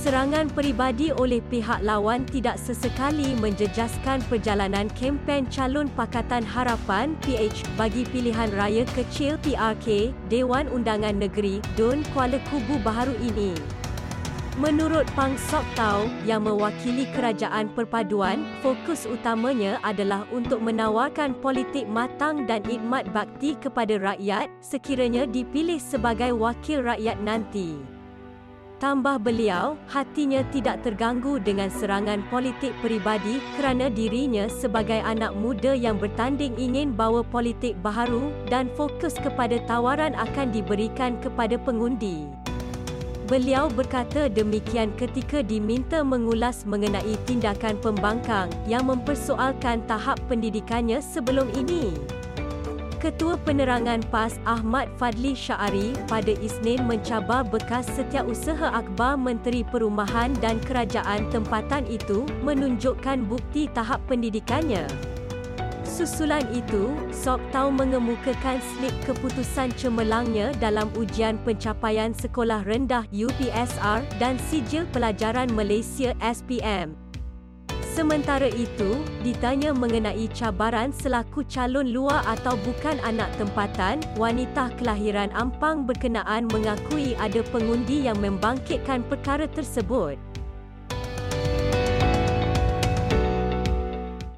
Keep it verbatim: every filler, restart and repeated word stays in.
Serangan peribadi oleh pihak lawan tidak sesekali menjejaskan perjalanan kempen calon Pakatan Harapan P H bagi pilihan raya kecil P R K Dewan Undangan Negeri D U N Kuala Kubu baharu ini. Menurut Pang Sok Tau yang mewakili Kerajaan Perpaduan, fokus utamanya adalah untuk menawarkan politik matang dan khidmat bakti kepada rakyat sekiranya dipilih sebagai wakil rakyat nanti. Tambah beliau, hatinya tidak terganggu dengan serangan politik peribadi kerana dirinya sebagai anak muda yang bertanding ingin bawa politik baharu dan fokus kepada tawaran akan diberikan kepada pengundi. Beliau berkata demikian ketika diminta mengulas mengenai tindakan pembangkang yang mempersoalkan tahap pendidikannya sebelum ini. Ketua Penerangan PAS Ahmad Fadli Syari pada Isnin mencabar bekas setiausaha akhbar Menteri Perumahan dan Kerajaan tempatan itu menunjukkan bukti tahap pendidikannya. Susulan itu, Sok Tau mengemukakan slip keputusan cemerlangnya dalam ujian pencapaian sekolah rendah U P S R dan sijil pelajaran Malaysia S P M. Sementara itu, ditanya mengenai cabaran selaku calon luar atau bukan anak tempatan, wanita kelahiran Ampang berkenaan mengakui ada pengundi yang membangkitkan perkara tersebut.